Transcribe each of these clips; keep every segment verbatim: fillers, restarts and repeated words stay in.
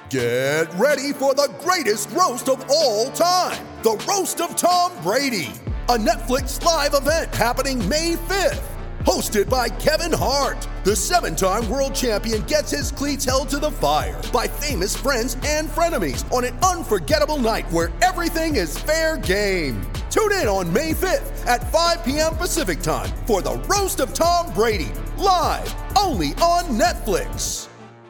Get ready for the greatest roast of all time, the Roast of Tom Brady, a Netflix live event happening May fifth. Hosted by Kevin Hart, the seven-time world champion gets his cleats held to the fire by famous friends and frenemies on an unforgettable night where everything is fair game. Tune in on May fifth at five p.m. Pacific time for the Roast of Tom Brady, live only on Netflix.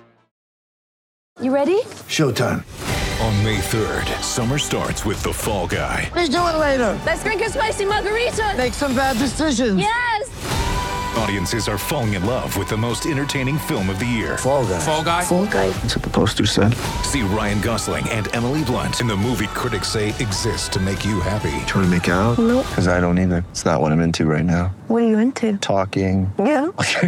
You ready? Showtime. On May third, summer starts with The Fall Guy. Let's do it later. Let's drink a spicy margarita. Make some bad decisions. Yes! Audiences are falling in love with the most entertaining film of the year. Fall Guy. Fall Guy? Fall Guy. That's what the poster said. See Ryan Gosling and Emily Blunt in the movie critics say exists to make you happy. Trying to make it out? Nope. Because I don't either. It's not what I'm into right now. What are you into? Talking. Yeah.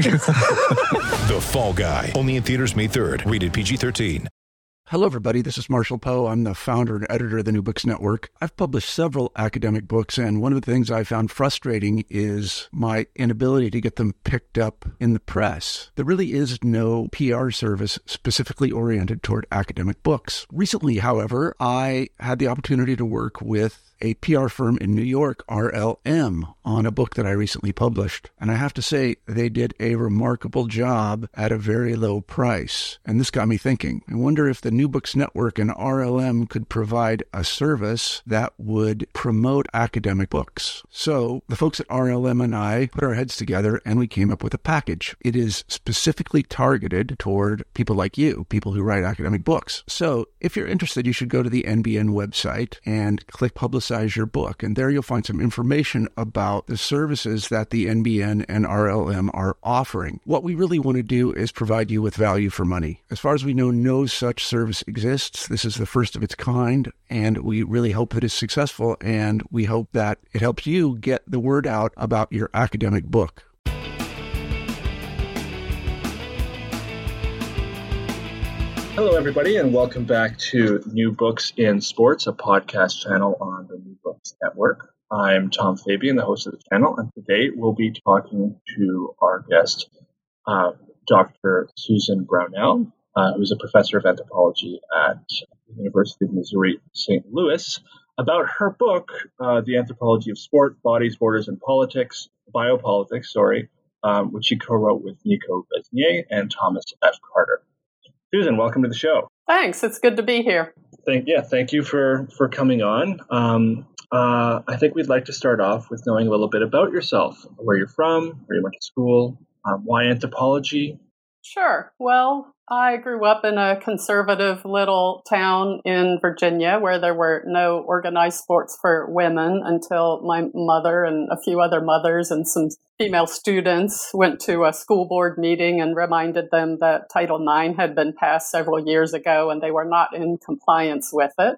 The Fall Guy. Only in theaters May third. Rated P G thirteen. Hello, everybody. This is Marshall Poe. I'm the founder and editor of the New Books Network. I've published several academic books, and one of the things I found frustrating is my inability to get them picked up in the press. There really is no P R service specifically oriented toward academic books. Recently, however, I had the opportunity to work with a P R firm in New York, R L M, on a book that I recently published. And I have to say, they did a remarkable job at a very low price. And this got me thinking. I wonder if the New Books Network and R L M could provide a service that would promote academic books. So the folks at R L M and I put our heads together and we came up with a package. It is specifically targeted toward people like you, people who write academic books. So if you're interested, you should go to the N B N website and click Publicize your book, and there you'll find some information about the services that the N B N and R L M are offering. What we really want to do is provide you with value for money. As far as we know, no such service exists. This is the first of its kind, and we really hope that it's successful, and we hope that it helps you get the word out about your academic book. Hello, everybody, and welcome back to New Books in Sports, a podcast channel on the New Books Network. I'm Tom Fabian, the host of the channel, and today we'll be talking to our guest, uh, Doctor Susan Brownell, uh, who's a professor of anthropology at the University of Missouri Saint Louis, about her book, uh, The Anthropology of Sport, Bodies, Borders, and Politics, Biopolitics, sorry, um, which she co-wrote with Nico Besnier and Thomas F. Carter. Susan, welcome to the show. Thanks. It's good to be here. Thank, yeah, thank you for, for coming on. Um, uh, I think we'd like to start off with knowing a little bit about yourself, where you're from, where you went to school, um, why anthropology? Sure. Well, I grew up in a conservative little town in Virginia where there were no organized sports for women until my mother and a few other mothers and some female students went to a school board meeting and reminded them that Title nine had been passed several years ago and they were not in compliance with it.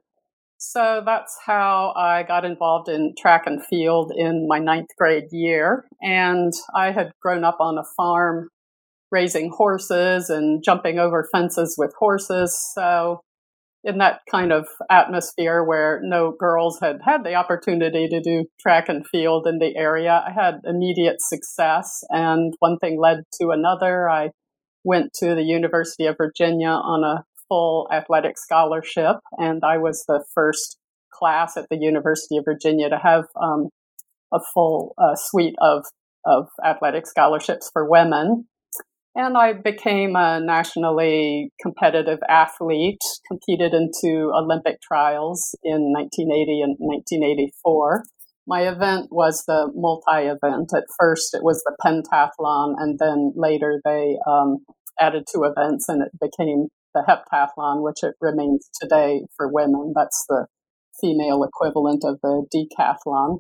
So that's how I got involved in track and field in my ninth grade year. And I had grown up on a farm raising horses and jumping over fences with horses. So in that kind of atmosphere where no girls had had the opportunity to do track and field in the area, I had immediate success. And one thing led to another. I went to the University of Virginia on a full athletic scholarship, and I was the first class at the University of Virginia to have um, a full uh, suite of, of athletic scholarships for women. And I became a nationally competitive athlete, competed into Olympic trials in nineteen eighty and nineteen eighty-four. My event was the multi-event. At first, it was the pentathlon, and then later they um, added two events, and it became the heptathlon, which it remains today for women. That's the female equivalent of the decathlon.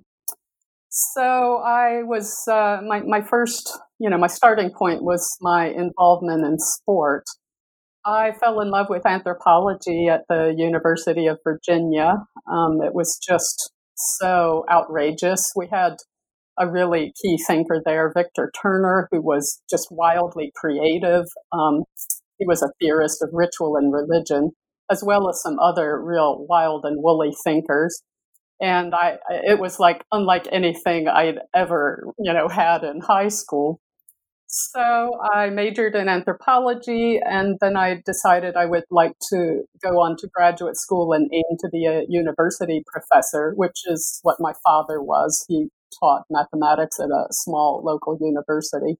So I was, uh, my, my first, you know, my starting point was my involvement in sport. I fell in love with anthropology at the University of Virginia. Um, it was just so outrageous. We had a really key thinker there, Victor Turner, who was just wildly creative. Um, he was a theorist of ritual and religion, as well as some other real wild and woolly thinkers. And I, it was like unlike anything I'd ever, you know, had in high school. So I majored in anthropology, and then I decided I would like to go on to graduate school and aim to be a university professor, which is what my father was. He taught mathematics at a small local university.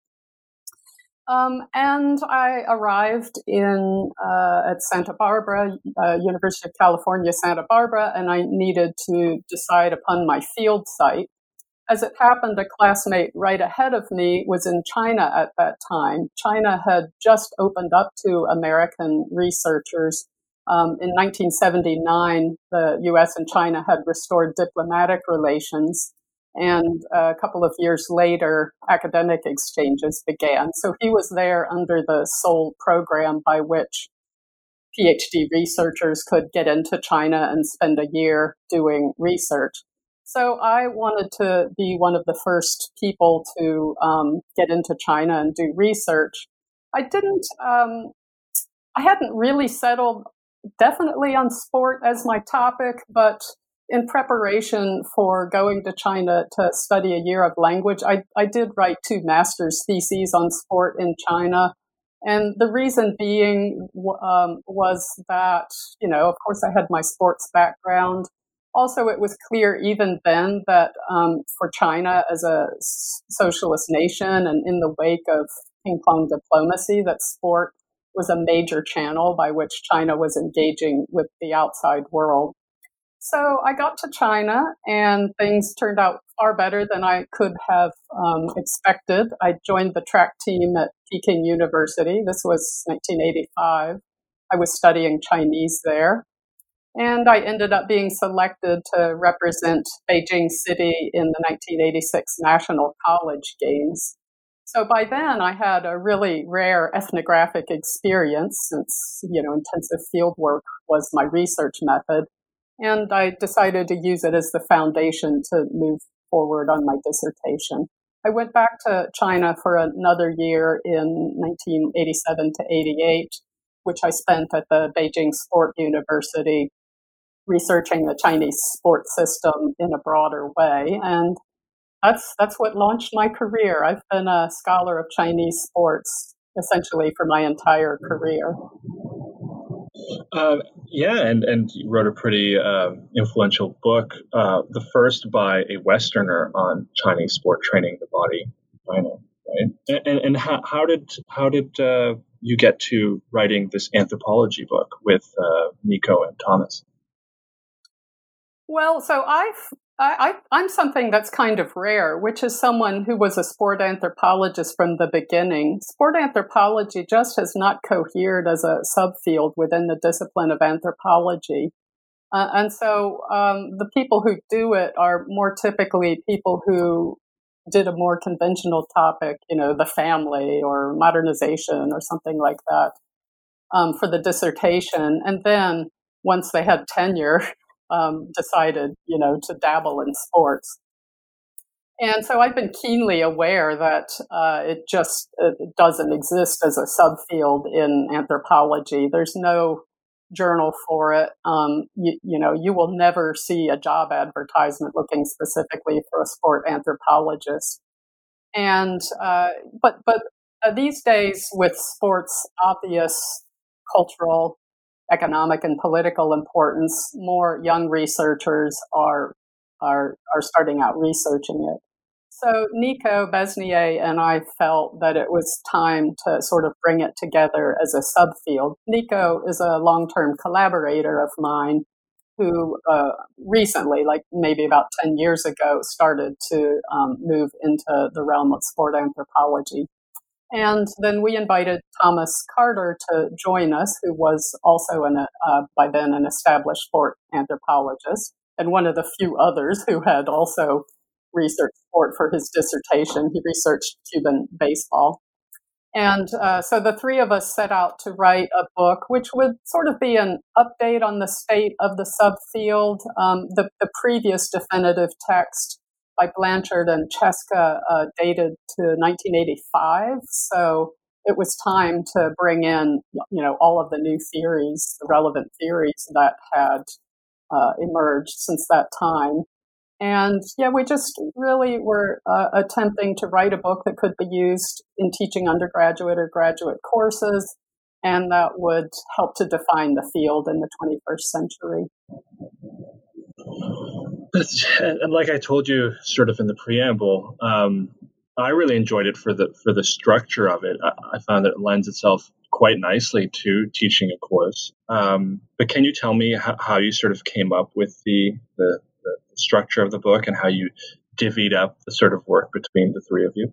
Um, and I arrived in uh, at Santa Barbara, uh, University of California, Santa Barbara, and I needed to decide upon my field site. As it happened, a classmate right ahead of me was in China at that time. China had just opened up to American researchers. Um, in nineteen seventy-nine, the U S and China had restored diplomatic relations. And a couple of years later, academic exchanges began. So he was there under the sole program by which PhD researchers could get into China and spend a year doing research. So I wanted to be one of the first people to um, get into China and do research. I didn't, um, I hadn't really settled definitely on sport as my topic, but in preparation for going to China to study a year of language, I, I did write two master's theses on sport in China. And the reason being um, was that, you know, of course I had my sports background. Also, it was clear even then that um, for China as a socialist nation and in the wake of ping pong diplomacy, that sport was a major channel by which China was engaging with the outside world. So I got to China and things turned out far better than I could have um, expected. I joined the track team at Peking University. This was nineteen eighty-five. I was studying Chinese there. And I ended up being selected to represent Beijing City in the nineteen eighty-six National College Games. So by then I had a really rare ethnographic experience since, you know, intensive field work was my research method. And I decided to use it as the foundation to move forward on my dissertation. I went back to China for another year in nineteen eighty-seven to eighty-eight, which I spent at the Beijing Sport University researching the Chinese sports system in a broader way. And that's that's what launched my career. I've been a scholar of Chinese sports essentially for my entire career. Uh, yeah, and, and you wrote a pretty uh, influential book, uh, the first by a Westerner on Chinese sport training the body, China, right? And, and how, how did how did uh, you get to writing this anthropology book with uh, Nico and Thomas? Well, so I've, I, I, I'm something that's kind of rare, which is someone who was a sport anthropologist from the beginning. Sport anthropology just has not cohered as a subfield within the discipline of anthropology. Uh, and so um, the people who do it are more typically people who did a more conventional topic, you know, the family or modernization or something like that um, for the dissertation. And then once they had tenure, Um, decided, you know, to dabble in sports. And so I've been keenly aware that uh, it just it doesn't exist as a subfield in anthropology. There's no journal for it. Um, you, you know, you will never see a job advertisement looking specifically for a sport anthropologist. And uh, but but uh, these days, with sports' obvious cultural, economic and political importance, more young researchers are are are starting out researching it. So Nico Besnier and I felt that it was time to sort of bring it together as a subfield. Nico is a long-term collaborator of mine who uh, recently, like maybe about ten years ago, started to um, move into the realm of sport anthropology. And then we invited Thomas Carter to join us, who was also an, uh, by then an established sport anthropologist, and one of the few others who had also researched sport for his dissertation. He researched Cuban baseball. And uh, so the three of us set out to write a book, which would sort of be an update on the state of the subfield. Um, the, the previous definitive text by Blanchard and Cheska uh, dated to nineteen eighty-five. So it was time to bring in, you know, all of the new theories, the relevant theories that had uh, emerged since that time. And yeah, we just really were uh, attempting to write a book that could be used in teaching undergraduate or graduate courses, and that would help to define the field in the twenty-first century. And like I told you sort of in the preamble, um, I really enjoyed it for the for the structure of it. I, I found that it lends itself quite nicely to teaching a course. Um, but can you tell me how, how you sort of came up with the, the the structure of the book and how you divvied up the sort of work between the three of you?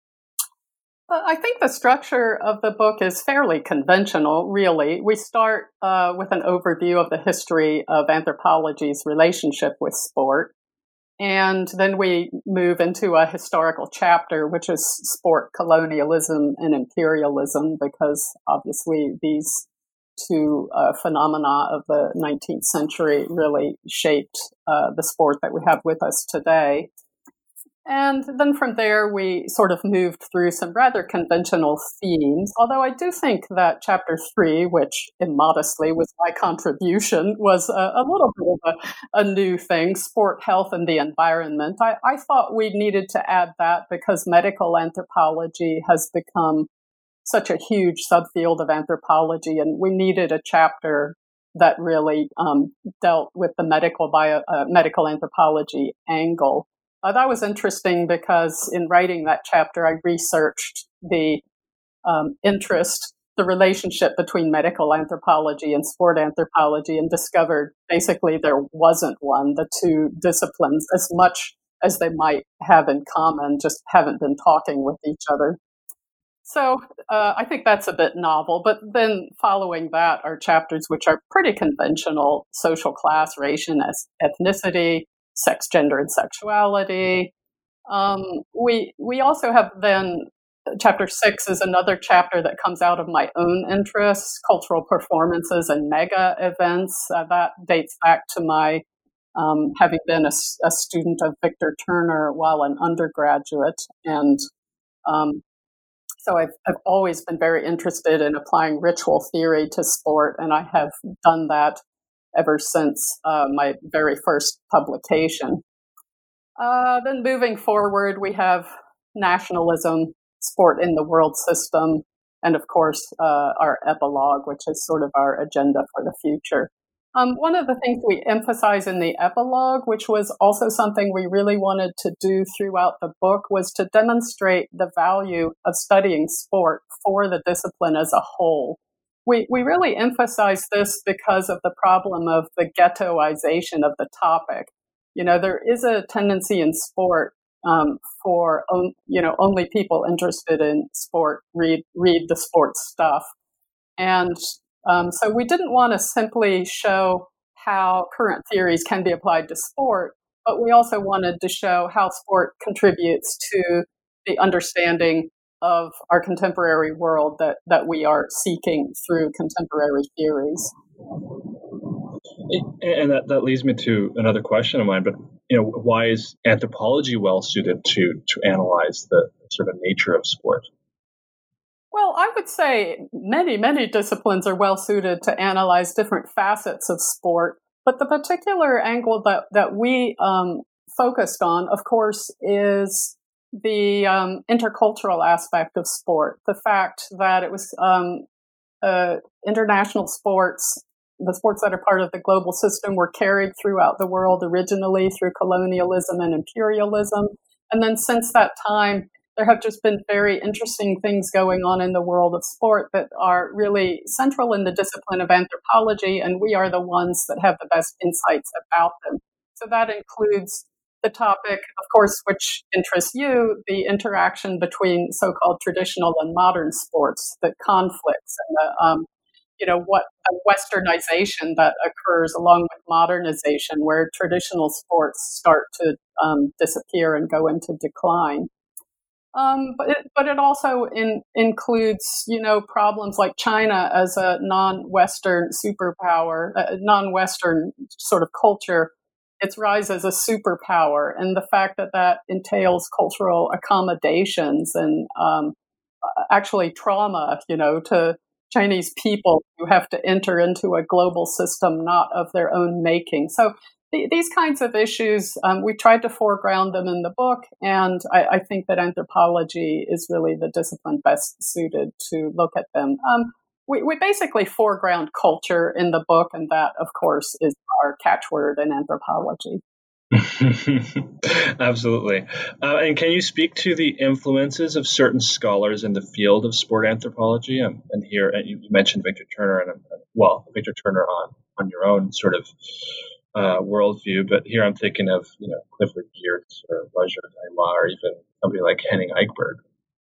I think the structure of the book is fairly conventional, really. We start uh, with an overview of the history of anthropology's relationship with sport, and then we move into a historical chapter, which is sport colonialism and imperialism, because obviously these two uh, phenomena of the nineteenth century really shaped uh, the sport that we have with us today. And then from there, we sort of moved through some rather conventional themes, although I do think that chapter three, which immodestly was my contribution, was a, a little bit of a, a new thing, sport, health, and the environment. I, I thought we needed to add that because medical anthropology has become such a huge subfield of anthropology, and we needed a chapter that really um, dealt with the medical bio, uh, medical anthropology angle. Uh, that was interesting because in writing that chapter, I researched the um, interest, the relationship between medical anthropology and sport anthropology, and discovered basically there wasn't one. The two disciplines, as much as they might have in common, just haven't been talking with each other. So uh, I think that's a bit novel. But then following that are chapters which are pretty conventional: social class, race, and ethnicity, sex, gender, and sexuality. Um, we we also have then chapter six is another chapter that comes out of my own interests: cultural performances and mega events. Uh, that dates back to my um, having been a, a student of Victor Turner while an undergraduate, and um, so I've I've always been very interested in applying ritual theory to sport, and I have done that ever since uh, my very first publication. Uh, then moving forward, we have nationalism, sport in the world system, and of course, uh, our epilogue, which is sort of our agenda for the future. Um, one of the things we emphasize in the epilogue, which was also something we really wanted to do throughout the book, was to demonstrate the value of studying sport for the discipline as a whole. We we really emphasize this because of the problem of the ghettoization of the topic. You know, there is a tendency in sport um, for on, you know only people interested in sport read read the sports stuff, and um, so we didn't want to simply show how current theories can be applied to sport, but we also wanted to show how sport contributes to the understanding of our contemporary world that, that we are seeking through contemporary theories. And that, that leads me to another question of mine, but you know, why is anthropology well suited to to analyze the sort of nature of sport? Well, I would say many, many disciplines are well suited to analyze different facets of sport, but the particular angle that, that we um, focused on, of course, is the um, intercultural aspect of sport, the fact that it was um, uh, international sports, the sports that are part of the global system were carried throughout the world originally through colonialism and imperialism. And then since that time, there have just been very interesting things going on in the world of sport that are really central in the discipline of anthropology, and we are the ones that have the best insights about them. So that includes the topic, of course, which interests you, the interaction between so-called traditional and modern sports, the conflicts, and the, um, you know, what the westernization that occurs along with modernization, where traditional sports start to um, disappear and go into decline. Um, but it, but it also in, includes, you know, problems like China as a non-Western superpower, a non-Western sort of culture, its rise as a superpower, and the fact that that entails cultural accommodations and um, actually trauma, you know, to Chinese people who have to enter into a global system not of their own making. So th- these kinds of issues, um, we tried to foreground them in the book, and I, I think that anthropology is really the discipline best suited to look at them. Um, we, we basically foreground culture in the book, and that, of course, is our catchword in anthropology. Absolutely. Uh, and can you speak to the influences of certain scholars in the field of sport anthropology? Um, and here, and you mentioned Victor Turner, and uh, well, Victor Turner on, on your own sort of uh, worldview, but here I'm thinking of, you know, Clifford Geertz or Roger Daima, or even somebody like Henning Eichberg.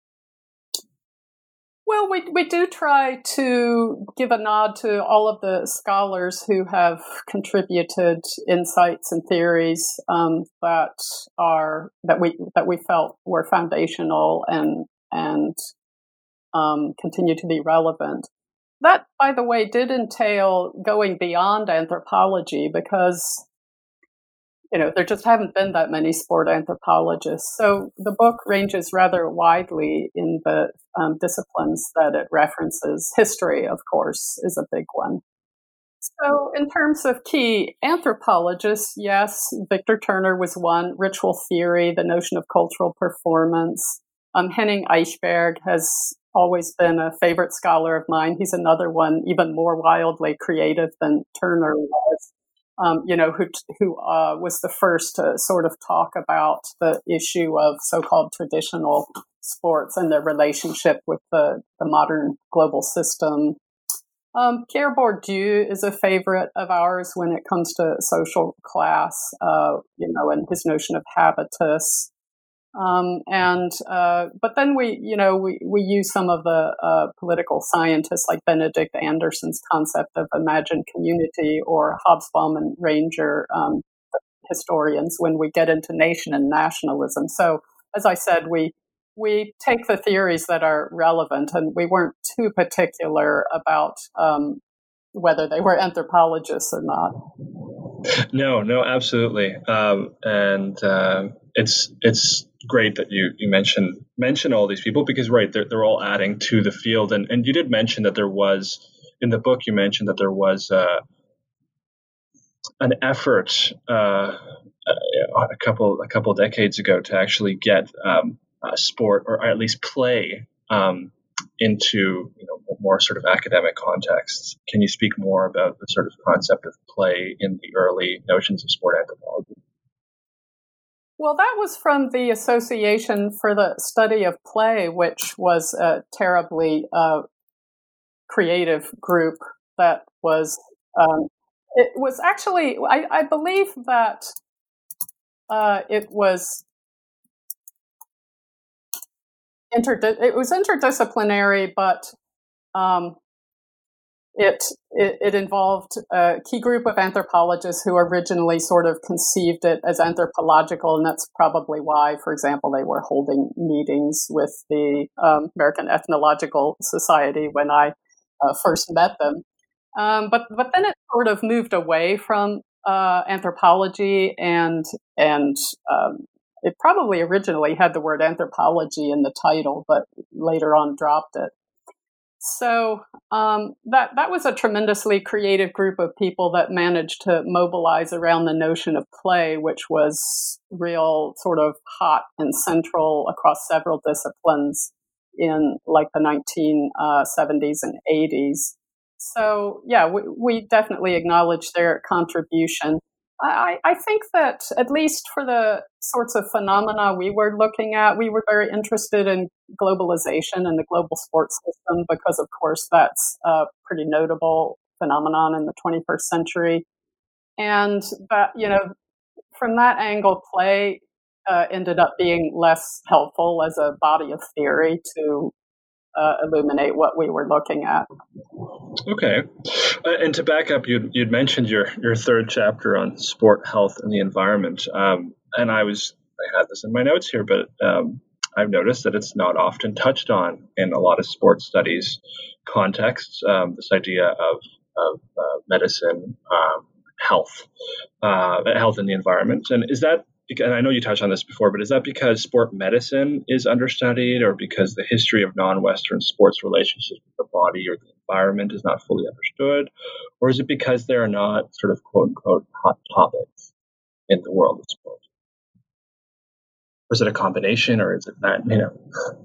Well, we we do try to give a nod to all of the scholars who have contributed insights and theories um, that are that we that we felt were foundational and and um, continue to be relevant. That, by the way, did entail going beyond anthropology because, you know, there just haven't been that many sport anthropologists. So the book ranges rather widely in the um, disciplines that it references. History, of course, is a big one. So in terms of key anthropologists, yes, Victor Turner was one. Ritual theory, the notion of cultural performance. Um, Henning Eichberg has always been a favorite scholar of mine. He's another one, even more wildly creative than Turner was. Um, you know, who who uh, was the first to sort of talk about the issue of so-called traditional sports and their relationship with the, the modern global system. Um, Pierre Bourdieu is a favorite of ours when it comes to social class, uh, you know, and his notion of habitus. Um, and, uh, but then we, you know, we, we use some of the, uh, political scientists like Benedict Anderson's concept of imagined community, or Hobsbawm and Ranger, um, historians when we get into nation and nationalism. So, as I said, we, we take the theories that are relevant, and we weren't too particular about, um, whether they were anthropologists or not. No, no, absolutely. Um, and, uh, it's, it's, great that you you mentioned mention all these people, because right, they're they're all adding to the field, and and you did mention that there was in the book you mentioned that there was uh, an effort uh, a couple a couple decades ago to actually get um, a sport, or at least play um, into, you know, more sort of academic contexts. Can you speak more about the sort of concept of play in the early notions of sport anthropology? Well, that was from the Association for the Study of Play, which was a terribly uh, creative group that was, um, it was actually, I, I believe that uh, it was interdis- it was interdisciplinary, but um, It, it it involved a key group of anthropologists who originally sort of conceived it as anthropological, and that's probably why, for example, they were holding meetings with the um, American Ethnological Society when I uh, first met them. Um, but but then it sort of moved away from uh, anthropology, and and um, it probably originally had the word anthropology in the title, but later on dropped it. So um, that that was a tremendously creative group of people that managed to mobilize around the notion of play, which was real sort of hot and central across several disciplines in like the nineteen seventies and eighties. So yeah, we, we definitely acknowledge their contribution. I, I think that at least for the sorts of phenomena we were looking at, we were very interested in globalization and the global sports system, because of course that's a pretty notable phenomenon in the twenty-first century. And that, you know, from that angle, play uh, ended up being less helpful as a body of theory to uh, illuminate what we were looking at. Okay. Uh, and to back up, you'd, you'd mentioned your, your third chapter on sport, health, and the environment. Um, and I was, I had this in my notes here, but um, I've noticed that it's not often touched on in a lot of sports studies contexts, um, this idea of, of uh, medicine, um, health, uh, health and the environment. And is that, and I know you touched on this before, but is that because sport medicine is understudied, or because the history of non-Western sports relationships with the body or the environment is not fully understood? Or is it because they're not sort of quote unquote hot topics? in the world of sport? Or is it a combination, or is it not, you know?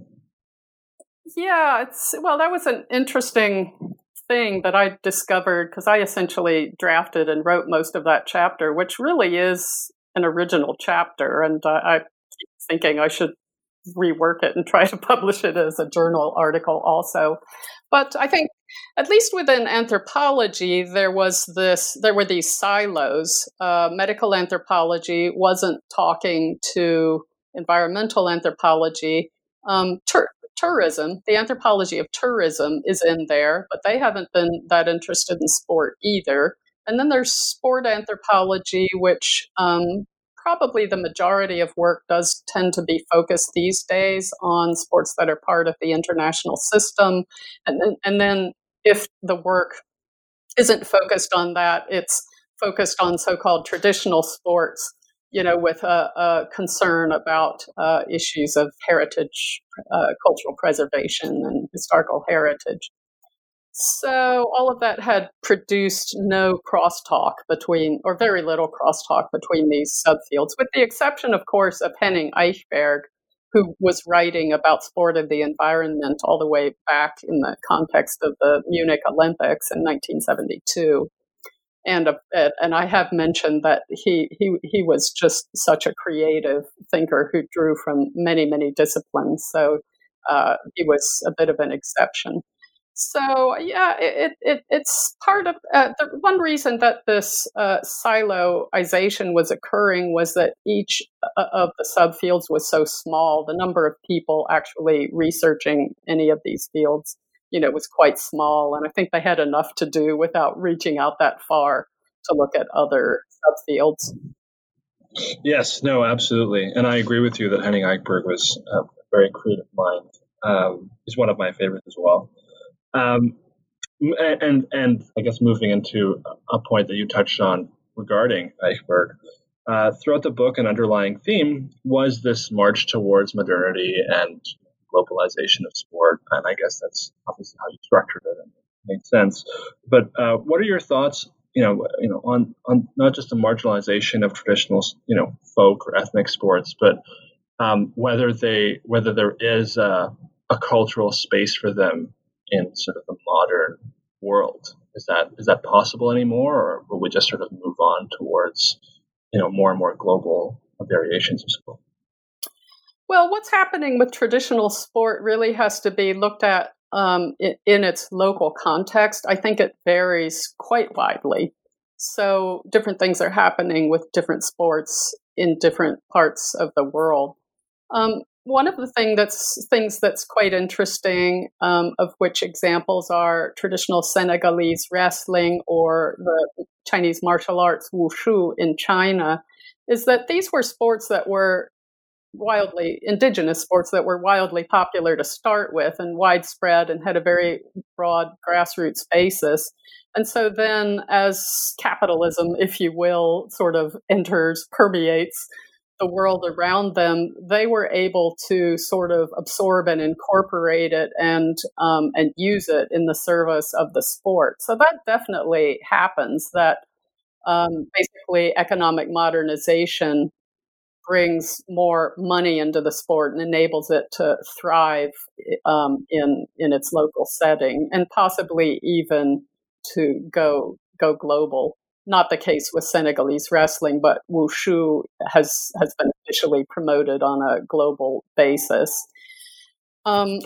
Yeah, it's well, that was an interesting thing that I discovered because I essentially drafted and wrote most of that chapter, which really is an original chapter. And uh, I keep thinking I should rework it and try to publish it as a journal article also. But I think, at least within anthropology, there was this, there were these silos. Uh, medical anthropology wasn't talking to environmental anthropology. Um, tur- tourism, the anthropology of tourism is in there, but they haven't been that interested in sport either. And then there's sport anthropology, which um, probably the majority of work does tend to be focused these days on sports that are part of the international system. And then, and then if the work isn't focused on that, it's focused on so-called traditional sports, you know, with a, a concern about uh, issues of heritage, uh, cultural preservation and historical heritage. So all of that had produced no crosstalk between, or very little crosstalk between these subfields, with the exception, of course, of Henning Eichberg, who was writing about sport and the environment all the way back in the context of the Munich Olympics in nineteen seventy-two. And, uh, and I have mentioned that he, he he was just such a creative thinker who drew from many, many disciplines. So uh, he was a bit of an exception. So yeah, it, it it's part of uh, the one reason that this uh, siloization was occurring was that each of the subfields was so small. The number of people actually researching any of these fields, you know, was quite small, and I think they had enough to do without reaching out that far to look at other subfields. Yes, no, absolutely, and I agree with you that Henning Eichberg was a very creative mind. Um, he's one of my favorites as well. Um, and and I guess moving into a point that you touched on regarding Eichberg, uh, throughout the book, an underlying theme was this march towards modernity and globalization of sport, and I guess that's obviously how you structured it, and it makes sense. But uh, what are your thoughts, you know, you know, on on not just the marginalization of traditional, you know, folk or ethnic sports, but um, whether they whether there is a, a cultural space for them in sort of the modern world? Is that is that possible anymore, or will we just sort of move on towards, you know, more and more global variations of sport? Well, what's happening with traditional sport really has to be looked at um, in, in its local context. I think it varies quite widely. So different things are happening with different sports in different parts of the world. Um, One of the thing that's, things that's quite interesting, um, of which examples are traditional Senegalese wrestling or the Chinese martial arts wushu in China, is that these were sports that were wildly, indigenous sports that were wildly popular to start with and widespread and had a very broad grassroots basis. And so then as capitalism, if you will, sort of enters, permeates the world around them, they were able to sort of absorb and incorporate it and um, and use it in the service of the sport. So that definitely happens, that um, basically economic modernization brings more money into the sport and enables it to thrive um, in in its local setting and possibly even to go go global. Not the case with Senegalese wrestling, but wushu has has been officially promoted on a global basis. Um,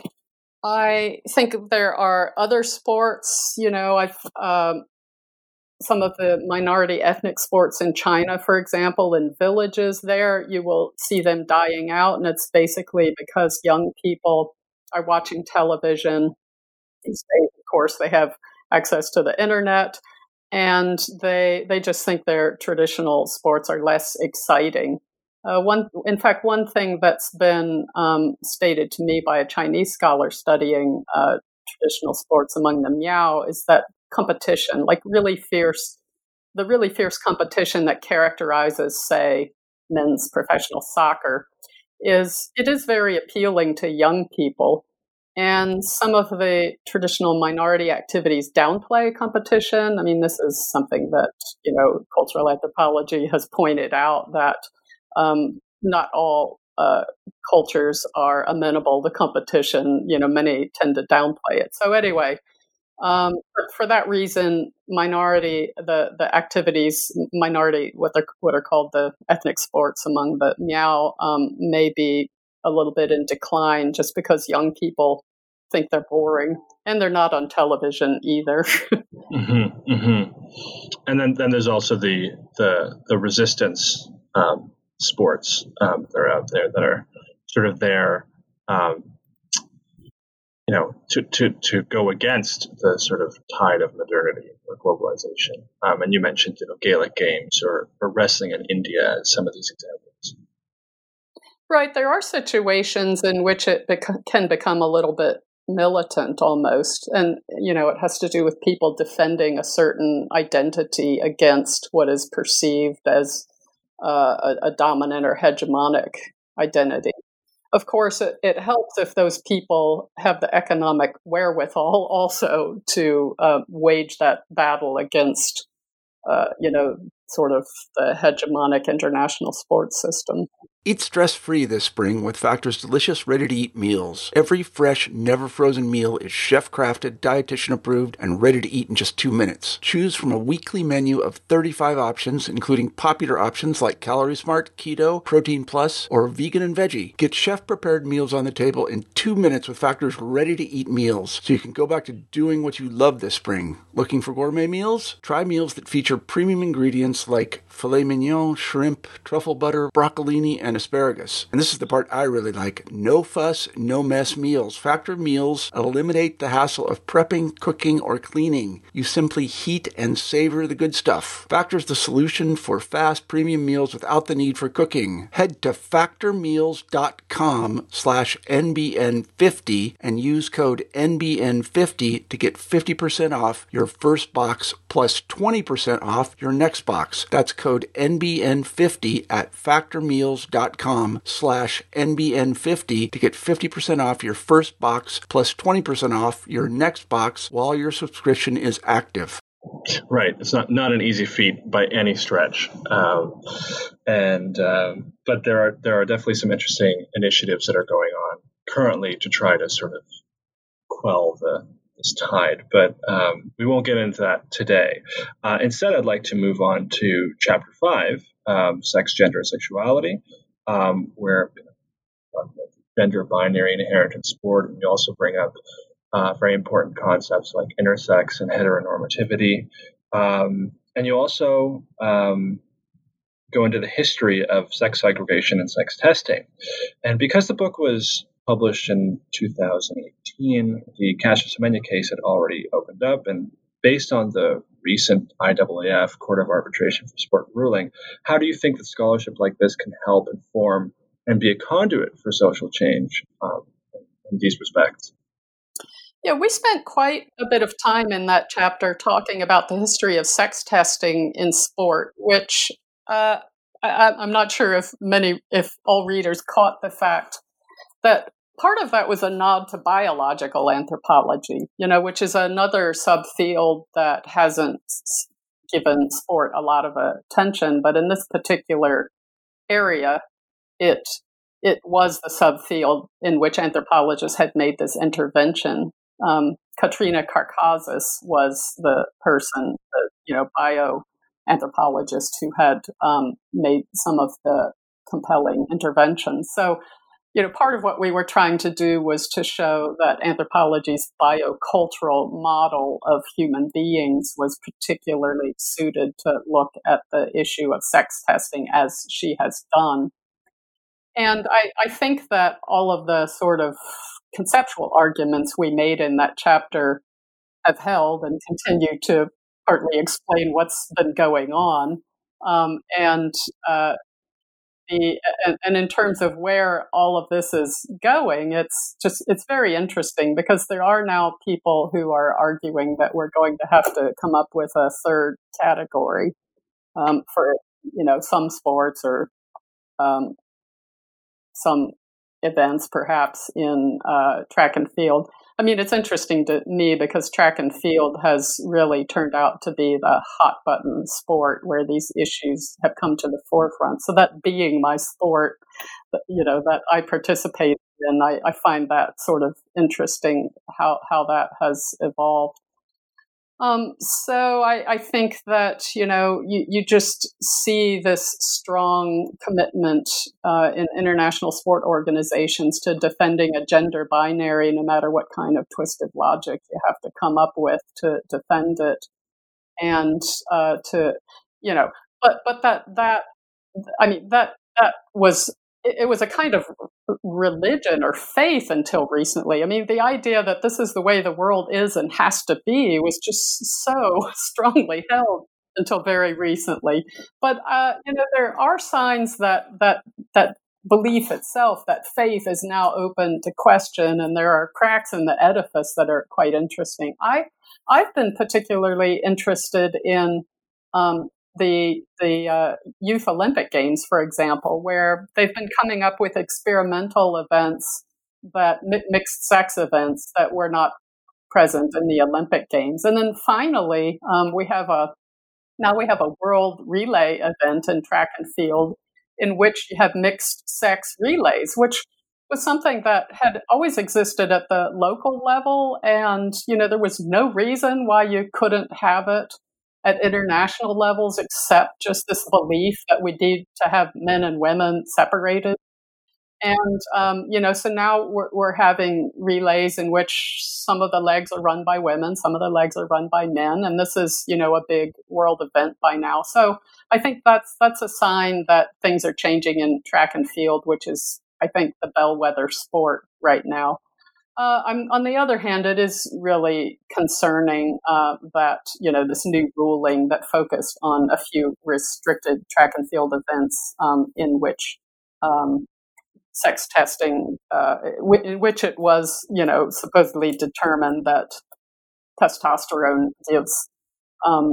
I think there are other sports. You know, I've um, some of the minority ethnic sports in China, for example, in villages there, you will see them dying out, and it's basically because young people are watching television. These days, of course, they have access to the internet. And they they just think their traditional sports are less exciting. Uh, one, in fact, one thing that's been um, stated to me by a Chinese scholar studying uh, traditional sports among the Miao is that competition, like really fierce, the really fierce competition that characterizes, say, men's professional soccer, is it is very appealing to young people. And some of the traditional minority activities downplay competition. I mean, this is something that, you know, cultural anthropology has pointed out, that um, not all uh, cultures are amenable to competition. You know, many tend to downplay it. So anyway, um, for, for that reason, minority, the, the activities, minority, what, they're, what are called the ethnic sports among the Miao, um, may be a little bit in decline just because young people think they're boring, and they're not on television either. mm-hmm, mm-hmm. And then, then there's also the the the resistance um, sports um, that are out there that are sort of there, um, you know, to, to to go against the sort of tide of modernity or globalization. Um, and you mentioned, you know, Gaelic games or, or wrestling in India as some of these examples. Right. There are situations in which it bec- can become a little bit militant almost. And, you know, it has to do with people defending a certain identity against what is perceived as uh, a, a dominant or hegemonic identity. Of course, it, it helps if those people have the economic wherewithal also to uh, wage that battle against, uh, you know, sort of the hegemonic international sports system. Eat stress-free this spring with Factor's delicious, ready-to-eat meals. Every fresh, never-frozen meal is chef-crafted, dietitian-approved, and ready to eat in just two minutes. Choose from a weekly menu of thirty-five options, including popular options like Calorie Smart, Keto, Protein Plus, or Vegan and Veggie. Get chef-prepared meals on the table in two minutes with Factor's ready-to-eat meals, so you can go back to doing what you love this spring. Looking for gourmet meals? Try meals that feature premium ingredients like filet mignon, shrimp, truffle butter, broccolini, and asparagus. And this is the part I really like. No fuss, no mess meals. Factor meals eliminate the hassle of prepping, cooking, or cleaning. You simply heat and savor the good stuff. Factor's the solution for fast premium meals without the need for cooking. Head to factormeals.com slash NBN50 and use code N B N fifty to get fifty percent off your first box plus twenty percent off your next box. That's code N B N fifty at factormeals.com slash N B N fifty to get fifty percent off your first box plus twenty percent off your next box while your subscription is active. Right. It's not, not an easy feat by any stretch. Um, and um, but there are there are definitely some interesting initiatives that are going on currently to try to sort of quell the this tide. But um, we won't get into that today. Uh, instead, I'd like to move on to chapter five, um, sex, gender, and sexuality, um, where you know, gender binary inherent in sport. And we also bring up Uh, very important concepts like intersex and heteronormativity. Um, and you also um, go into the history of sex segregation and sex testing. And because the book was published in two thousand eighteen, the Cassius Semenya case had already opened up. And based on the recent I A A F Court of Arbitration for Sport ruling, how do you think that scholarship like this can help inform and be a conduit for social change um, in these respects? Yeah, we spent quite a bit of time in that chapter talking about the history of sex testing in sport, which uh, I, I'm not sure if many, if all readers caught the fact that part of that was a nod to biological anthropology, you know, which is another subfield that hasn't given sport a lot of attention. But in this particular area, it it was the subfield in which anthropologists had made this intervention. Um, Katrina Karkazis was the person, the, you know, bioanthropologist who had um, made some of the compelling interventions. So, you know, part of what we were trying to do was to show that anthropology's biocultural model of human beings was particularly suited to look at the issue of sex testing as she has done. And I, I think that all of the sort of conceptual arguments we made in that chapter have held and continue to partly explain what's been going on. Um, and, uh, the, and, and in terms of where all of this is going, it's just, it's very interesting because there are now people who are arguing that we're going to have to come up with a third category um, for, you know, some sports or um, some events, perhaps in uh, track and field. I mean, it's interesting to me because track and field has really turned out to be the hot button sport where these issues have come to the forefront. So that being my sport, you know, that I participate in, I, I find that sort of interesting how, how that has evolved. Um, so I, I think that, you know, you, you just see this strong commitment uh, in international sport organizations to defending a gender binary, no matter what kind of twisted logic you have to come up with to defend it. And uh, to, you know, but but that, that I mean, that that was, it was a kind of religion or faith until recently. I mean, the idea that this is the way the world is and has to be was just so strongly held until very recently. But, uh, you know, there are signs that, that, that belief itself, that faith is now open to question, and there are cracks in the edifice that are quite interesting. I, I've been particularly interested in, um, the the uh, Youth Olympic Games, for example, where they've been coming up with experimental events, that mi- mixed sex events that were not present in the Olympic Games. And then finally, um, we have a now we have a world relay event in track and field in which you have mixed sex relays, which was something that had always existed at the local level. And, you know, there was no reason why you couldn't have it at international levels, except just this belief that we need to have men and women separated. And, um, you know, so now we're, we're having relays in which some of the legs are run by women, some of the legs are run by men. And this is, you know, a big world event by now. So I think that's, that's a sign that things are changing in track and field, which is, I think, the bellwether sport right now. Uh, I'm, on the other hand, it is really concerning uh, that, you know, this new ruling that focused on a few restricted track and field events um, in which um, sex testing, uh, in which it was, you know, supposedly determined that testosterone gives um,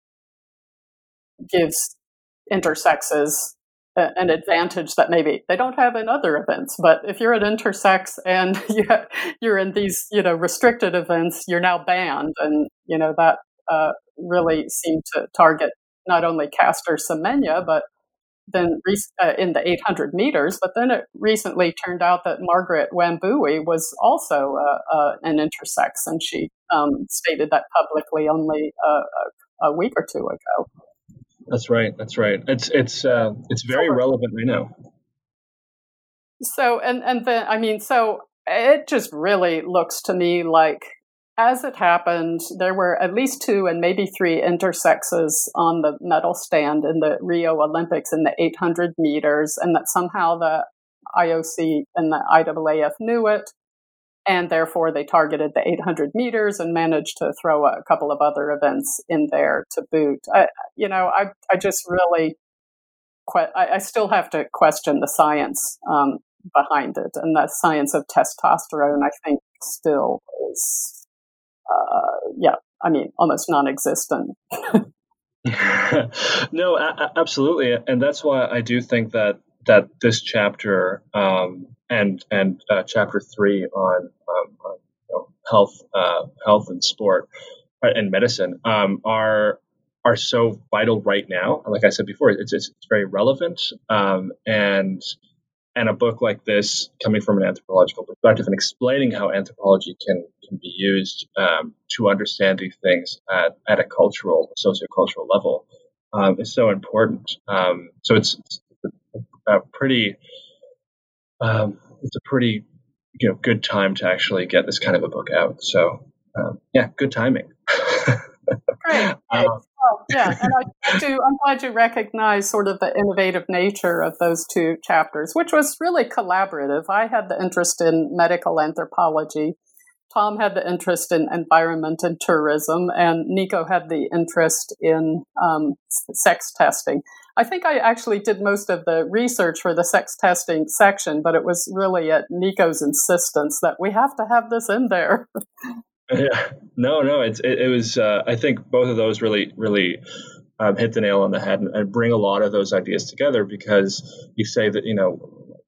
gives intersexes an advantage that maybe they don't have in other events. But if you're an intersex and you're in these, you know, restricted events, you're now banned. And, you know, that uh, really seemed to target not only Caster Semenya, but then re- uh, in the eight hundred meters. But then it recently turned out that Margaret Wambui was also uh, uh, an intersex, and she um, stated that publicly only uh, a, a week or two ago. That's right. That's right. It's it's uh, it's very relevant right now. So and and then I mean, so it just really looks to me like, as it happened, there were at least two and maybe three intersexes on the medal stand in the Rio Olympics in the eight hundred meters, and that somehow the I O C and the I A A F knew it. And therefore, they targeted the eight hundred meters and managed to throw a couple of other events in there to boot. I, you know, I I just really, que- I, I still have to question the science um, behind it, and the science of testosterone, I think, still is, uh, yeah, I mean, almost non-existent. No, a- absolutely, and that's why I do think that that this chapter um, and and uh, chapter three on, um, on you know, health, uh, health and sport and medicine um, are are so vital right now. Like I said before, it's it's, it's very relevant, um, and and a book like this, coming from an anthropological perspective and explaining how anthropology can can be used um, to understand these things at, at a cultural, sociocultural level, um, is so important. Um, so it's, it's a pretty, um, it's a pretty, you know, good time to actually get this kind of a book out. So, um, yeah, good timing. Great. Um, well, yeah, and I do, I'm glad you recognize sort of the innovative nature of those two chapters, which was really collaborative. I had the interest in medical anthropology. Tom had the interest in environment and tourism, and Nico had the interest in um, sex testing. I think I actually did most of the research for the sex testing section, but it was really at Nico's insistence that we have to have this in there. Yeah, no, no, it's, it, it was, uh, I think both of those really, really um, hit the nail on the head and, and bring a lot of those ideas together, because you say that, you know,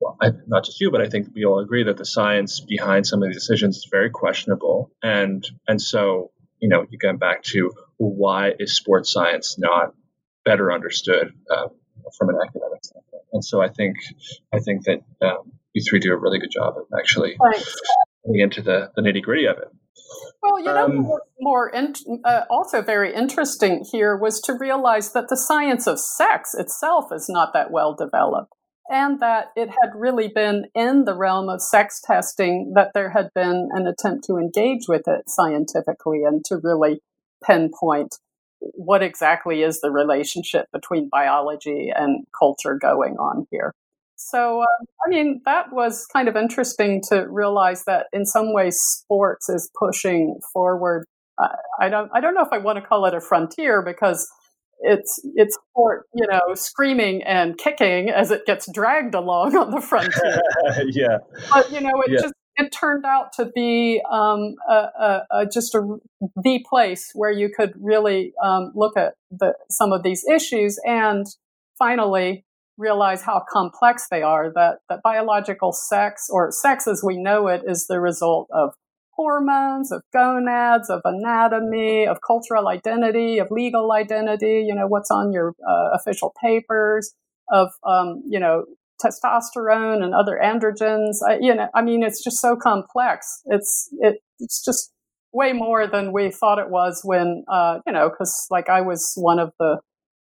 well, I, not just you, but I think we all agree that the science behind some of these decisions is very questionable. And and so, you know, you get back to why is sports science not better understood uh, from an academic standpoint? And so I think I think that um, you three do a really good job of actually getting into the, the nitty gritty of it. Well, you know, Um, more, more in, uh, also very interesting here was to realize that the science of sex itself is not that well developed, and that it had really been in the realm of sex testing that there had been an attempt to engage with it scientifically and to really pinpoint what exactly is the relationship between biology and culture going on here. So, um, I mean, that was kind of interesting to realize that in some ways sports is pushing forward. Uh, I don't, I don't know if I want to call it a frontier because it's it's sport, you know, screaming and kicking as it gets dragged along on the frontier. yeah, But you know, it Yeah. just it turned out to be um, a, a, a, just a, the place where you could really um, look at the, some of these issues and finally realize how complex they are, that, that biological sex, or sex as we know it, is the result of hormones, of gonads, of anatomy, of cultural identity, of legal identity, you know, what's on your uh, official papers, of, um, you know, testosterone and other androgens. I, you know, I mean, it's just so complex. It's, it, it's just way more than we thought it was when, uh, you know, because like I was one of the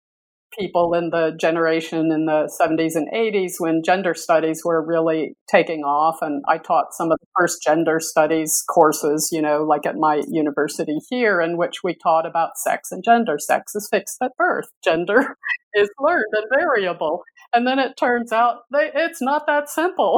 people in the generation in the seventies and eighties when gender studies were really taking off. And I taught some of the first gender studies courses, you know, like at my university here, in which we taught about sex and gender. Sex is fixed at birth. Gender is learned and variable. And then it turns out they, it's not that simple.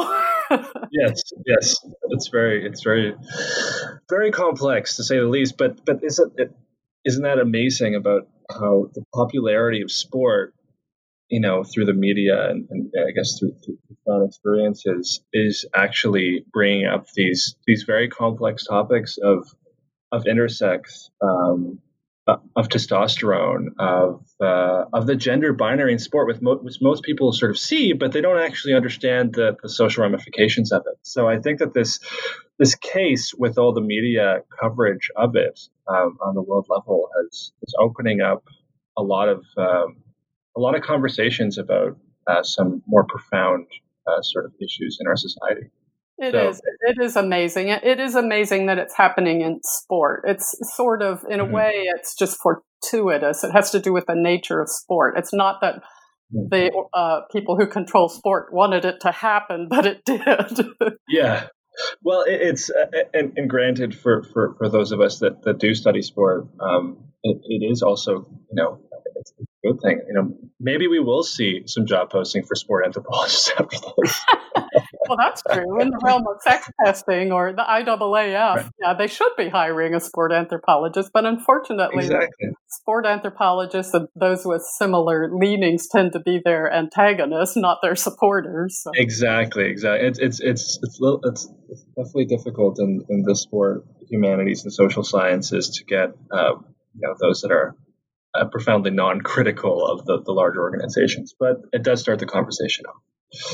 yes, yes, it's very, it's very, very complex to say the least. But but isn't it, isn't that amazing about how the popularity of sport, you know, through the media and, and I guess through, through fun experiences, is actually bringing up these these very complex topics of of intersex, um, of testosterone, of uh, of the gender binary in sport, with mo- which most people sort of see, but they don't actually understand the, the social ramifications of it. So I think that this this case, with all the media coverage of it um, on the world level, has is opening up a lot of um, a lot of conversations about uh, some more profound uh, sort of issues in our society. It So- is. It is amazing. It is amazing that it's happening in sport. It's sort of, in a Mhm. way, it's just fortuitous. It has to do with the nature of sport. It's not that the uh, people who control sport wanted it to happen, but it did. Yeah. Well, it, it's uh, and, and granted, for, for, for those of us that, that do study sport, um, it, it is also, you know, it's a good thing. You know, maybe we will see some job posting for sport anthropologists after this. Well, that's true. In the realm of sex testing or the I A A F, Right. yeah, they should be hiring a sport anthropologist. But unfortunately, Exactly. sport anthropologists and those with similar leanings tend to be their antagonists, not their supporters. So. Exactly. Exactly. It's it's it's it's, little, it's, it's definitely difficult in, in the sport, humanities, and social sciences to get uh, you know those that are uh, profoundly non-critical of the, the larger organizations. But it does start the conversation up.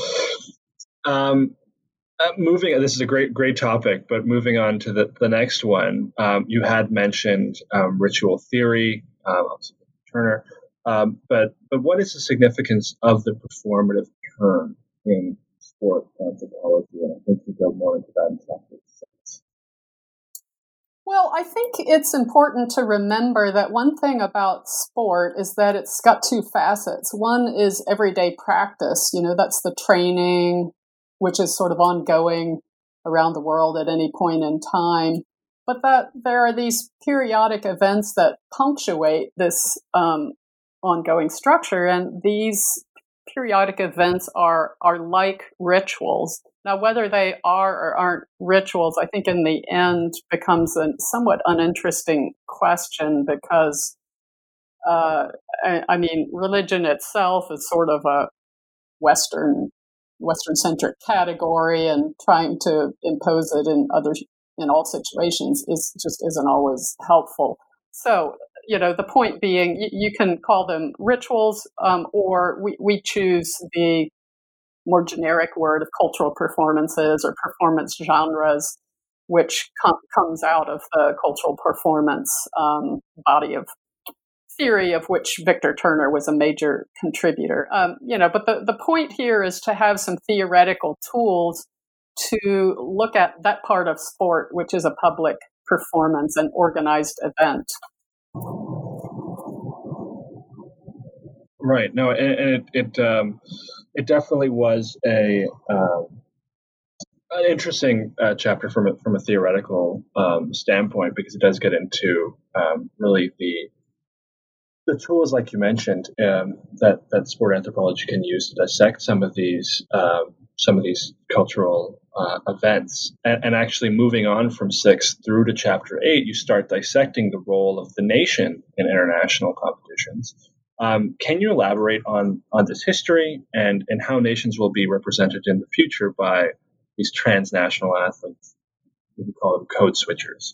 Um, uh, moving, this is a great, great topic, but moving on to the, the next one, um, you had mentioned um, ritual theory, um, Turner, um, but but what is the significance of the performative term in sport anthropology? And I think we go more into that in chapter six. Well, I think it's important to remember that one thing about sport is that it's got two facets. One is everyday practice. You know, that's the training, which is sort of ongoing around the world at any point in time. But that there are these periodic events that punctuate this um, ongoing structure, and these periodic events are are like rituals. Now, whether they are or aren't rituals, I think in the end becomes a somewhat uninteresting question because, uh, I, I mean, religion itself is sort of a Western Western-centric category, and trying to impose it in other in all situations is just isn't always helpful. So, you know, the point being, you, you can call them rituals, um, or we, we choose the more generic word of cultural performances or performance genres, which com- comes out of the cultural performance um, body of theory, of which Victor Turner was a major contributor. Um, you know, but the, the point here is to have some theoretical tools to look at that part of sport, which is a public performance and organized event. Right. No, and, and it it, um, it definitely was a um, an interesting uh, chapter from a, from a theoretical um, standpoint, because it does get into um, really the the tools, like you mentioned, um, that that sport anthropology can use to dissect some of these um, some of these cultural uh, events, and, and actually moving on from six through to chapter eight, you start dissecting the role of the nation in international competitions. Um, can you elaborate on on this history and and how nations will be represented in the future by these transnational athletes? We call them code switchers.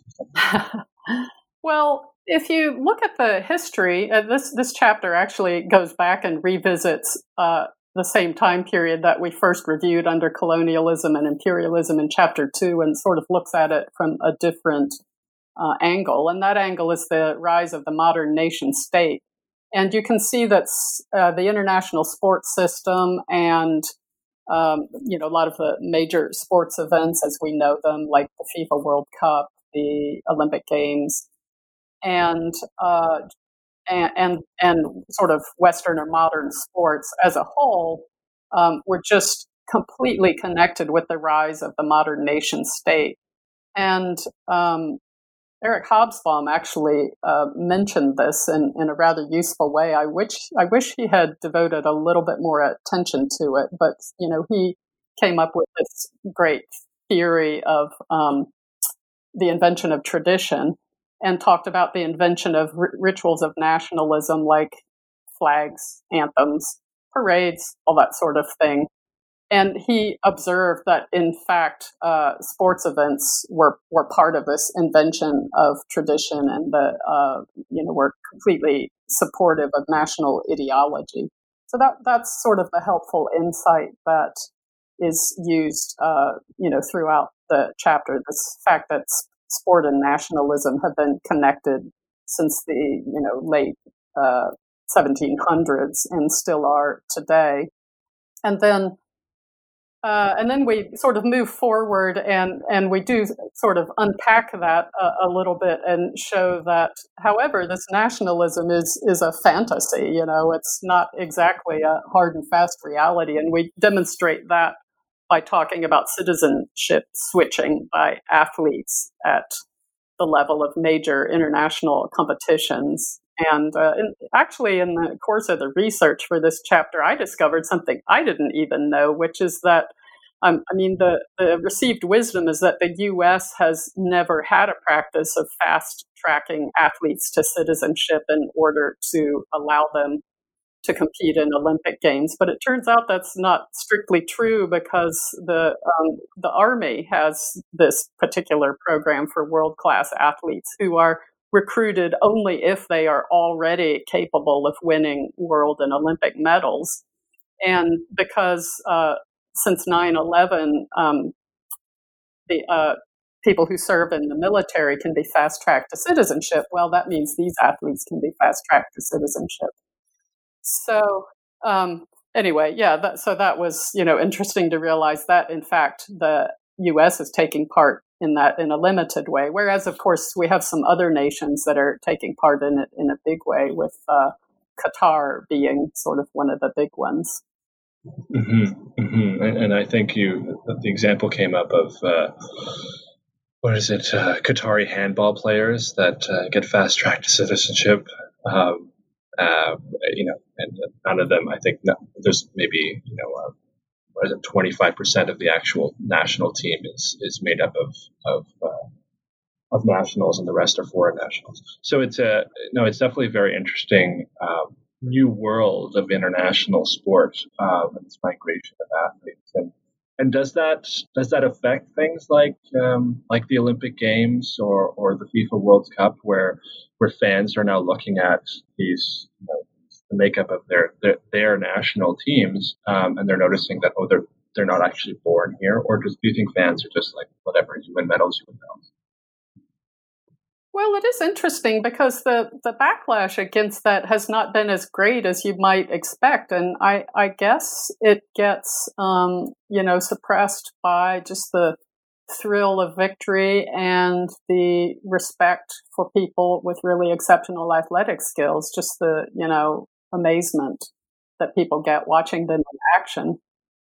Well, if you look at the history, uh, this this chapter actually goes back and revisits uh, the same time period that we first reviewed under colonialism and imperialism in chapter two, and sort of looks at it from a different uh, angle. And that angle is the rise of the modern nation state. And you can see that uh, the international sports system and um, you know a lot of the major sports events as we know them, like the FIFA World Cup, the Olympic Games, and uh, and, and and sort of Western or modern sports as a whole, um, were just completely connected with the rise of the modern nation state. And um, Eric Hobsbawm actually uh, mentioned this in, in a rather useful way. I wish I wish he had devoted a little bit more attention to it, but you know he came up with this great theory of um, the invention of tradition, and talked about the invention of r- rituals of nationalism like flags, anthems, parades, all that sort of thing. And he observed that, in fact, uh, sports events were, were part of this invention of tradition, and the uh, you know were completely supportive of national ideology. So that that's sort of the helpful insight that is used, uh, you know, throughout the chapter. This fact that sport and nationalism have been connected since the you know late uh, seventeen hundreds and still are today. And then uh, and then we sort of move forward, and and we do sort of unpack that a, a little bit and show that, however, this nationalism is is a fantasy. You know, it's not exactly a hard and fast reality, and we demonstrate that by talking about citizenship switching by athletes at the level of major international competitions. And uh, in, actually, in the course of the research for this chapter, I discovered something I didn't even know, which is that, um, I mean, the, the received wisdom is that the U S has never had a practice of fast-tracking athletes to citizenship in order to allow them to compete in Olympic Games. But it turns out that's not strictly true, because the um, the Army has this particular program for world-class athletes who are recruited only if they are already capable of winning world and Olympic medals. And because uh, since nine eleven, um, the uh, people who serve in the military can be fast-tracked to citizenship, well, that means these athletes can be fast-tracked to citizenship. So um, anyway, yeah, that, so that was, you know, interesting to realize that, in fact, the U S is taking part in that in a limited way, whereas, of course, we have some other nations that are taking part in it in a big way, with uh, Qatar being sort of one of the big ones. Mm-hmm, mm-hmm. And, and I think you the example came up of uh, what is it, uh, Qatari handball players that uh, get fast-tracked to citizenship. Um, Uh, you know, and none of them, I think, no, there's maybe, you know, uh, what is it, twenty-five percent of the actual national team is, is made up of, of, uh, of nationals, and the rest are foreign nationals. So it's a, no, it's definitely a very interesting, um, new world of international sport, um, and this migration of athletes. And, and does that, does that affect things like, um, like the Olympic Games or, or the FIFA World Cup, where, where fans are now looking at these, you know, the makeup of their their, their national teams, um, and they're noticing that oh they're they're not actually born here, or just do you think fans are just like whatever, you win medals, you win medals? Well, it is interesting because the, the backlash against that has not been as great as you might expect. And I, I guess it gets, um, you know, suppressed by just the thrill of victory and the respect for people with really exceptional athletic skills, just the, you know, amazement that people get watching them in action.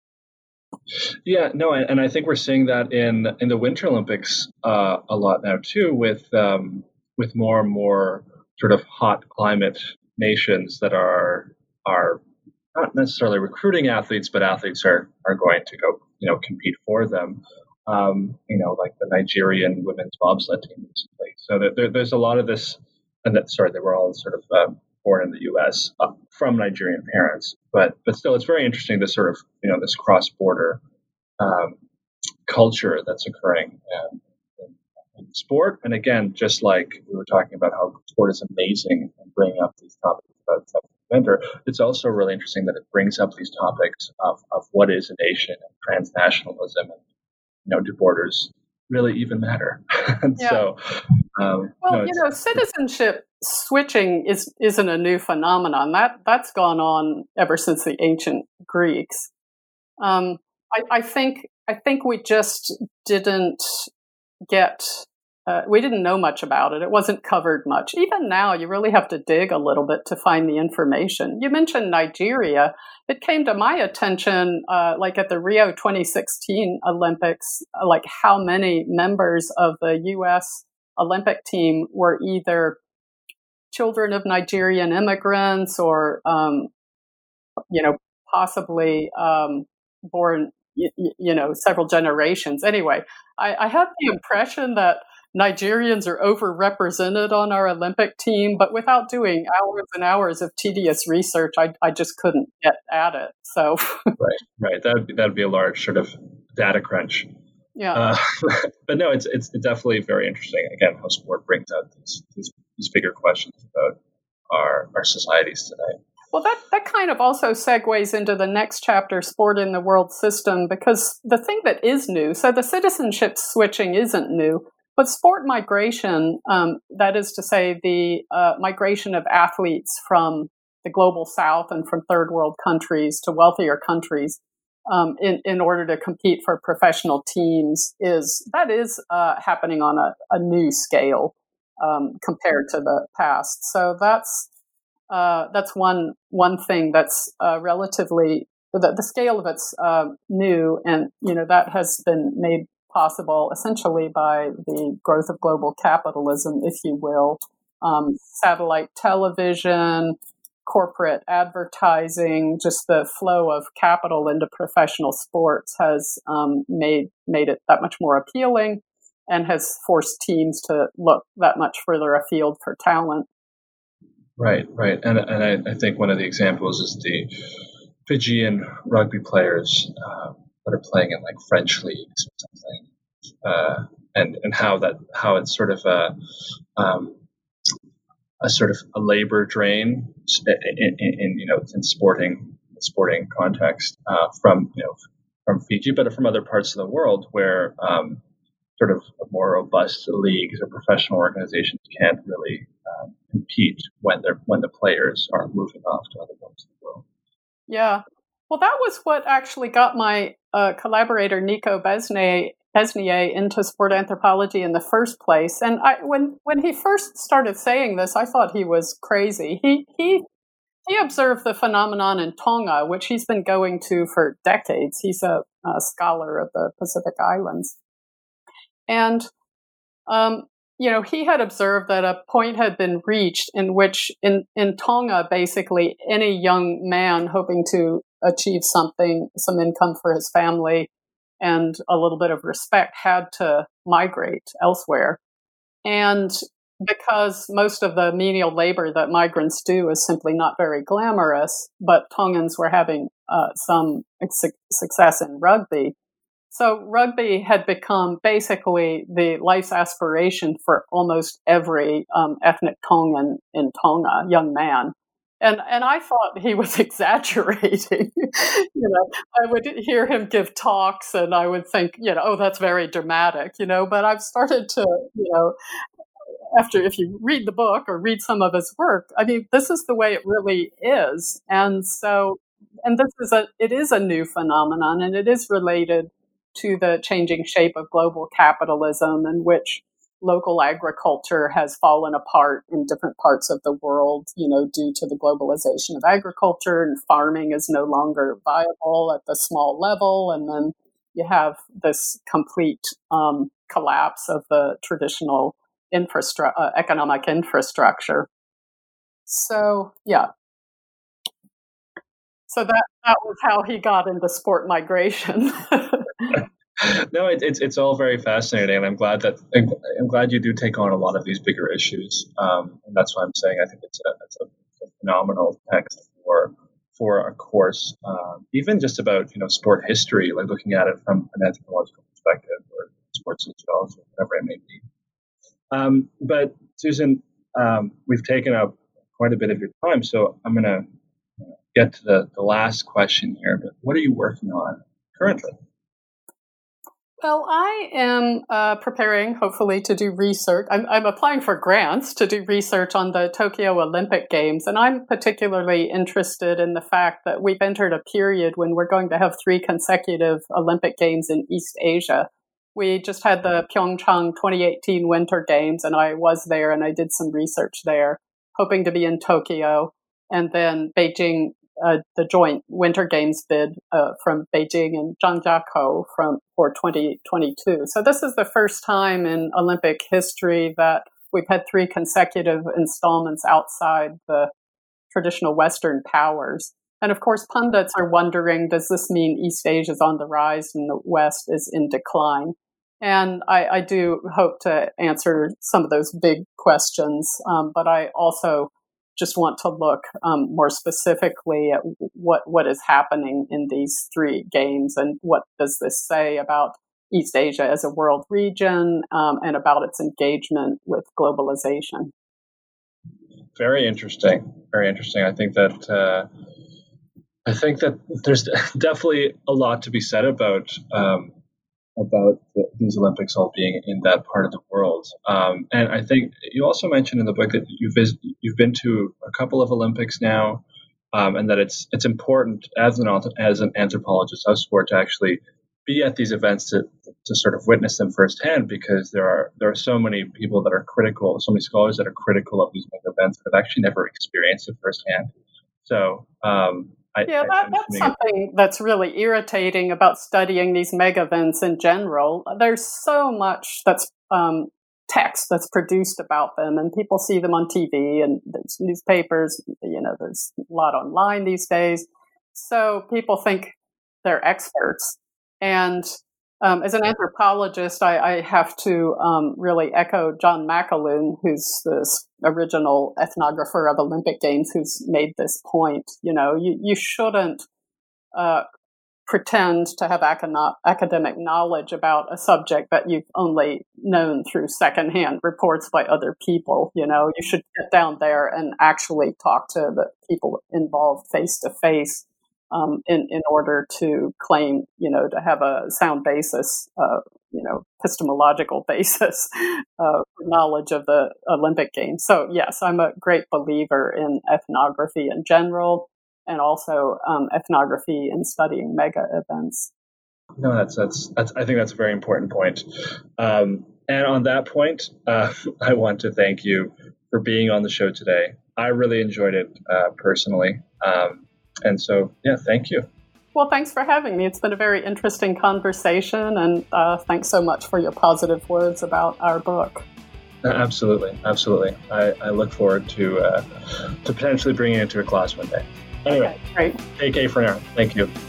Yeah, no, and I think we're seeing that in in the Winter Olympics uh, a lot now too, with um, with more and more sort of hot climate nations that are are not necessarily recruiting athletes, but athletes are are going to go, you know, compete for them. Um, you know, like the Nigerian women's bobsled team recently. So there, there, there's a lot of this, and that sorry, they were all sort of uh, born in the U S uh, from Nigerian parents, but but still, it's very interesting this sort of, you know, this cross-border um, culture that's occurring in, in, in sport. And again, just like we were talking about how sport is amazing and bringing up these topics about gender, it's also really interesting that it brings up these topics of, of what is a nation and transnationalism, and you know, do borders really even matter? And yeah. so, um, well, no, you know, citizenship switching is isn't a new phenomenon. That that's gone on ever since the ancient Greeks. Um, I, I think I think we just didn't get uh, we didn't know much about it. It wasn't covered much. Even now, you really have to dig a little bit to find the information. You mentioned Nigeria. It came to my attention, uh, like at the Rio twenty sixteen Olympics, uh, like how many members of the U S Olympic team were either children of Nigerian immigrants or, um, you know, possibly um, born, you, you know, several generations. Anyway, I, I had the impression that Nigerians are overrepresented on our Olympic team, but without doing hours and hours of tedious research, I, I just couldn't get at it. So, right, right, that would be, that would be a large sort of data crunch. Yeah, uh, but no, it's it's definitely very interesting. Again, how sport brings out these these, these bigger questions about our our societies today. Well, that, that kind of also segues into the next chapter, Sport in the World System, because the thing that is new, so the citizenship switching isn't new, but sport migration, um, that is to say the uh, migration of athletes from the global south and from third world countries to wealthier countries um, in, in order to compete for professional teams, is that is uh, happening on a, a new scale um, compared to the past. So that's Uh, that's one one thing that's uh, relatively the, the scale of it's uh, new, and you know that has been made possible essentially by the growth of global capitalism, if you will. Um, satellite television, corporate advertising, just the flow of capital into professional sports has um, made made it that much more appealing, and has forced teams to look that much further afield for talent. Right, right, and and I, I think one of the examples is the Fijian rugby players uh, that are playing in like French leagues or something, uh, and and how that how it's sort of a um, a sort of a labor drain in, in, in you know in sporting sporting context uh, from you know from Fiji, but from other parts of the world where um, sort of more robust leagues or professional organizations can't really um, compete when they're when the players are moving off to other parts of the world. Yeah, well, that was what actually got my uh, collaborator Nico Besnier, Besnier into sport anthropology in the first place. And I, when when he first started saying this, I thought he was crazy. He he he observed the phenomenon in Tonga, which he's been going to for decades. He's a, a scholar of the Pacific Islands. And, um, you know, he had observed that a point had been reached in which in, in Tonga, basically any young man hoping to achieve something, some income for his family and a little bit of respect had to migrate elsewhere. And because most of the menial labor that migrants do is simply not very glamorous, but Tongans were having uh, some su- success in rugby. So rugby had become basically the life's aspiration for almost every um, ethnic Tongan in Tonga, young man. And and I thought he was exaggerating. you know, I would hear him give talks, and I would think, you know, oh, that's very dramatic, you know. But I've started to, you know, after if you read the book or read some of his work, I mean, this is the way it really is. And so, and this is a, it is a new phenomenon, and it is related to the changing shape of global capitalism, in which local agriculture has fallen apart in different parts of the world, you know, due to the globalization of agriculture, and farming is no longer viable at the small level. And then you have this complete um, collapse of the traditional infrastru- uh, economic infrastructure. So, yeah. So that, that was how he got into sport migration. No, it, it's it's all very fascinating, and I'm glad that I'm glad you do take on a lot of these bigger issues, um, and that's why I'm saying I think it's a, it's a, a phenomenal text for for a course, um, even just about you know sport history, like looking at it from an anthropological perspective or sports sociology, whatever it may be. Um, but Susan, um, we've taken up quite a bit of your time, so I'm going to get to the, the last question here. But what are you working on currently? Well, I am uh, preparing, hopefully, to do research. I'm, I'm applying for grants to do research on the Tokyo Olympic Games, and I'm particularly interested in the fact that we've entered a period when we're going to have three consecutive Olympic Games in East Asia. We just had the Pyeongchang twenty eighteen Winter Games, and I was there, and I did some research there, hoping to be in Tokyo, and then Beijing. Uh, the joint Winter Games bid uh, from Beijing and Zhangjiakou from for twenty twenty-two. So this is the first time in Olympic history that we've had three consecutive installments outside the traditional Western powers. And of course, pundits are wondering, does this mean East Asia is on the rise and the West is in decline? And I, I do hope to answer some of those big questions, um, but I also just want to look um, more specifically at what, what is happening in these three games, and what does this say about East Asia as a world region, um, and about its engagement with globalization. Very interesting. Very interesting. I think that uh, I think that there's definitely a lot to be said about um, about the, these Olympics all being in that part of the world. Um, and I think you also mentioned in the book that you've vis- you've been to a couple of Olympics now, um, and that it's it's important as an as an anthropologist of sport to actually be at these events to to sort of witness them firsthand, because there are there are so many people that are critical, so many scholars that are critical of these mega events that have actually never experienced it firsthand. So. Um, I, yeah, that, that's something that's really irritating about studying these mega events in general. There's so much that's um, text that's produced about them, and people see them on T V and there's newspapers. You know, there's a lot online these days. So people think they're experts. And um, as an anthropologist, I, I have to um, really echo John McAloon, who's this original ethnographer of Olympic Games, who's made this point. You know, you, you shouldn't uh, pretend to have acad- academic knowledge about a subject that you've only known through secondhand reports by other people. You know, you should get down there and actually talk to the people involved face to face. Um, in, in order to claim, you know, to have a sound basis, uh, you know, epistemological basis, uh, knowledge of the Olympic Games. So, yes, I'm a great believer in ethnography in general, and also um, ethnography in studying mega events. No, that's, that's, that's, I think that's a very important point. Um, and on that point, uh, I want to thank you for being on the show today. I really enjoyed it uh, personally. Um, And so, yeah, thank you. Well, thanks for having me. It's been a very interesting conversation, and uh, thanks so much for your positive words about our book. Absolutely, absolutely. I, I look forward to uh, to potentially bringing it to a class one day. Anyway, okay, great. Take care for now. Thank you.